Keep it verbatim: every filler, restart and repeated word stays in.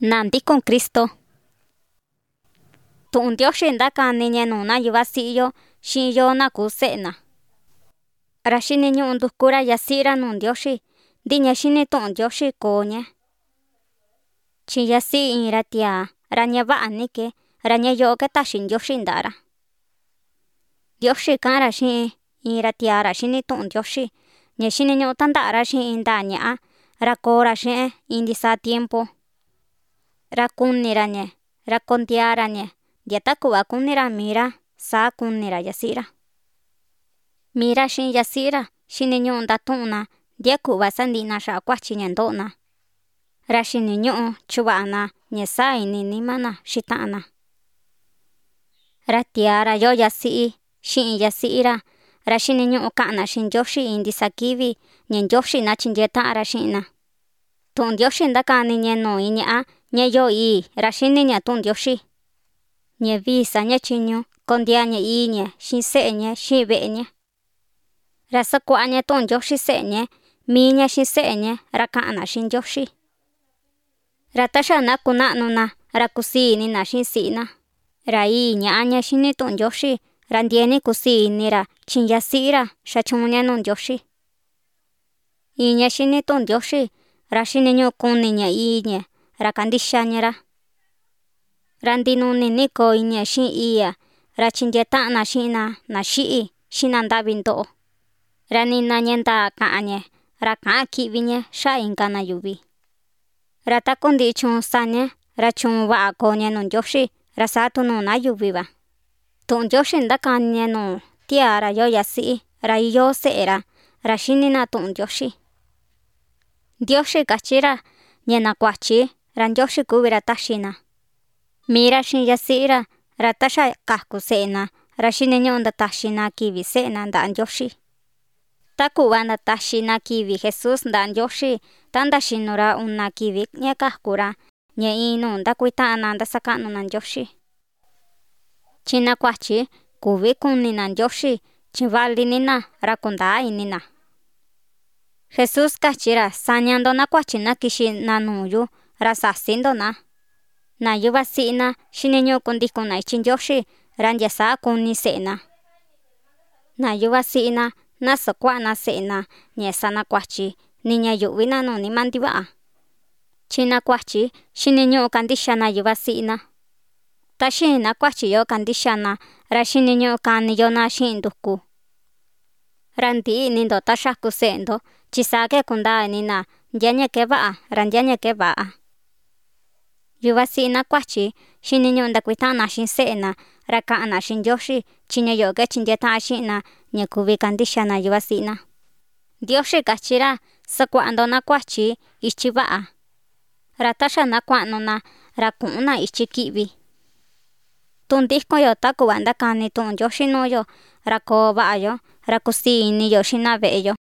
Nandi con Cristo. Tu'un Ndioxi ndakani ñenuna yuvasi'yo xi'yo naku se'ena. Ra xiniñu'u ndukura yasi'ra nuu Ndioxi ndiña xini tu'un Ndioxi kooña. Chi yasi'i in‑ra tiaa ra ñava'a‑ni‑ke ra ñayo'o‑ke taxi Ndioxi nda'a‑ra. Ndioxi ka'an‑ra xi'in in‑ra tiaa‑ra xini tu'un Ndioxi ña xiniñu'u tanda'a‑ra xi'in ndaa ña'a ra koo‑ra xi'en in ndisaa tiempo. Ra kuni‑ra‑ñe ra kondia‑ra‑ñe ndya ta ku'va kuñi‑ra mii‑ra saa kuni‑ra yasi'ra. Mii‑ra xi'in yasi'ra xiniñu'u ndatu'un‑na ndya ku'va sandi'na xa'a kuachi ña ndo'o‑na. Ra xiniñu'u chuva'a‑na ñasaa iní nima‑na xii ta'an‑na. Ra tiaa ra yoo yasi'i xi'in yasi'ira ra xiniñu'u ka'an‑na xi'in Ndioxi in ndisa kivi ña Ndioxi nachindye ta'an‑ra xi'in‑na. Tu'un Ndioxi ndakani ñenuu in ña'a ñayoo ii ra xini ña tu'un Ndioxi. Ñavii saña tyiñu kondia‑ña ii‑ñe xi'in se'e‑ñe xi'in ve'e‑ñe. Ra sakua'a‑ña tu'un Ndioxi se'e‑ñe mii‑ña xi'in se'e‑ñe ra ka'an‑na xi'in Ndioxi. Ra taxa nakuna'nu‑na ra kusii iní‑na xi'in si'i‑na. Ra ii ña'a ña xini tu'un Ndioxi ra ndieni kusii iní‑ra chi'in yasi'ira xachuun‑ña nuu Ndioxi. Iin ña xini tu'un Ndioxi ra xiniñu'u kuni‑ña ii‑ñe ra kandixia‑ña‑ra. Ra ndinuni‑ni koo iñi‑ña xi'in ii‑ya ra chindye ta'an‑na xi'in‑na naxi'i xi nanda'vi ndo'o. Ra nina ñandaa ka'an‑ñe ra ka'an ki'vi‑ñe xa'a inka‑na yuvi. Ra taku ndi'i chuun saña ra chuun va'a koo‑ñe nuu Ndioxi ra saa tu nuu nayuvi‑va. Tu'un Ndioxi ndakani‑ña nuu tiaa ra yoo yasi'i ra iyo se'e‑ra ra xini‑na tu'un Ndioxi. Ndioxi katyi‑ra ña nakuachi ra Ndioxi kuvi‑ra taxi‑na. Mii‑ra xi'in yasi'ira ra taxa kaku se'e‑na ra xiniñu'u ndataxi‑na kivi se'e‑na nda'a Ndioxi. Ta ku'va ndataxi‑na kivi Jesús nda'a Ndioxi ta ndaxinu‑ra una kivi ña kaku‑ra ña in nuu ndakuita'an‑na ndasaka'nu‑na Ndioxi. Chi nakuachi kuvi kuni‑na Ndioxi chi vali‑ni‑na ra kundaa iní‑na. Jesús katyi‑ra saña‑ndo nakuachi nakixi‑na nuu‑yu ra sasi‑ndo‑na. Na yuvasi'ina xiniñu'u kundikun‑na ichi Ndioxi ra ndya saa kuni se'e‑na. Na yuvasi'ina nasakua'a‑na se'e‑na ña sanakuachi ni ña yu'vi‑na nuu nima ndiva'a. Chi nakuachi xiniñu'u kandixia‑na yuvasi'ina. Ta xiin nakuachi‑yo kandixia‑na ra xiniñu'u kani‑yo‑na xi'in nduku. Ra ndi'i iní‑ndo ta xaku se'e‑ndo chi saa‑ke kundaa iní‑na ndyaña‑ke va'a ra ndyaña‑ke va'a. Yuvasi'ina kuachi xiniñu'u ndakuita'an‑na xi'in se'e‑na ra ka'an‑na xi'in Ndioxi chi ñayo'o‑ke chindye ta'an xi'in‑na ña kuvi kandixia‑na yuvasi'ina. Ndioxi katyi‑ra sakua'a‑ndo nakuachi ichi va'a. Ra taxa nakua'nu‑na ra ku'un‑na ichi ki'vi. Tu ndikon‑yo ta ku'va ndakani tu'un Ndioxi nuu‑yo ra koo va'a‑yo ra kusii iní‑yo xi'na ve'e‑yo.